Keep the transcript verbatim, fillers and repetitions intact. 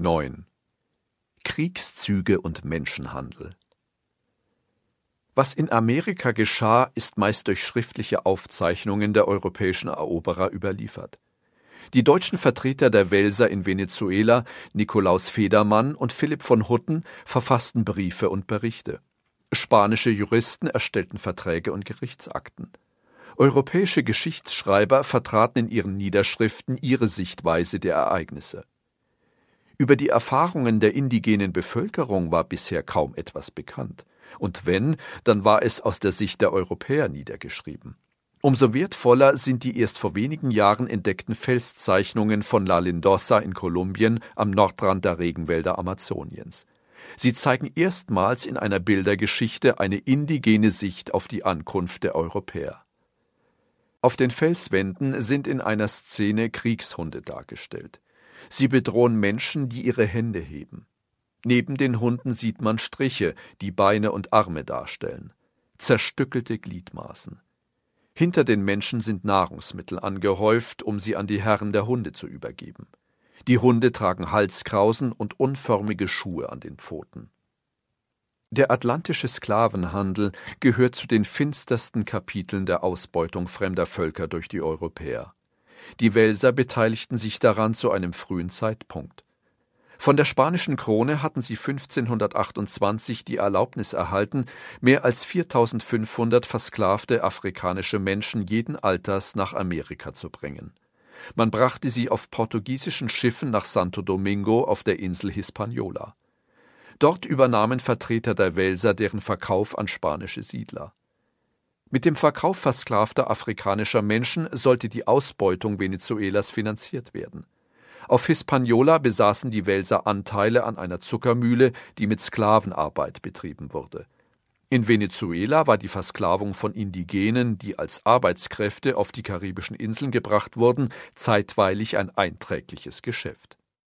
neun. Kriegszüge und Menschenhandel. Was in Amerika geschah, ist meist durch schriftliche Aufzeichnungen der europäischen Eroberer überliefert. Die deutschen Vertreter der Welser in Venezuela, Nikolaus Federmann und Philipp von Hutten, verfassten Briefe und Berichte. Spanische Juristen erstellten Verträge und Gerichtsakten. Europäische Geschichtsschreiber vertraten in ihren Niederschriften ihre Sichtweise der Ereignisse. Über die Erfahrungen der indigenen Bevölkerung war bisher kaum etwas bekannt. Und wenn, dann war es aus der Sicht der Europäer niedergeschrieben. Umso wertvoller sind die erst vor wenigen Jahren entdeckten Felszeichnungen von La Lindosa in Kolumbien am Nordrand der Regenwälder Amazoniens. Sie zeigen erstmals in einer Bildergeschichte eine indigene Sicht auf die Ankunft der Europäer. Auf den Felswänden sind in einer Szene Kriegshunde dargestellt. Sie bedrohen Menschen, die ihre Hände heben. Neben den Hunden sieht man Striche, die Beine und Arme darstellen, zerstückelte Gliedmaßen. Hinter den Menschen sind Nahrungsmittel angehäuft, um sie an die Herren der Hunde zu übergeben. Die Hunde tragen Halskrausen und unförmige Schuhe an den Pfoten. Der atlantische Sklavenhandel gehört zu den finstersten Kapiteln der Ausbeutung fremder Völker durch die Europäer. Die Welser beteiligten sich daran zu einem frühen Zeitpunkt. Von der spanischen Krone hatten sie fünfzehnhundertachtundzwanzig die Erlaubnis erhalten, mehr als viertausendfünfhundert versklavte afrikanische Menschen jeden Alters nach Amerika zu bringen. Man brachte sie auf portugiesischen Schiffen nach Santo Domingo auf der Insel Hispaniola. Dort übernahmen Vertreter der Welser deren Verkauf an spanische Siedler. Mit dem Verkauf versklavter afrikanischer Menschen sollte die Ausbeutung Venezuelas finanziert werden. Auf Hispaniola besaßen die Welser Anteile an einer Zuckermühle, die mit Sklavenarbeit betrieben wurde. In Venezuela war die Versklavung von Indigenen, die als Arbeitskräfte auf die karibischen Inseln gebracht wurden, zeitweilig ein einträgliches Geschäft.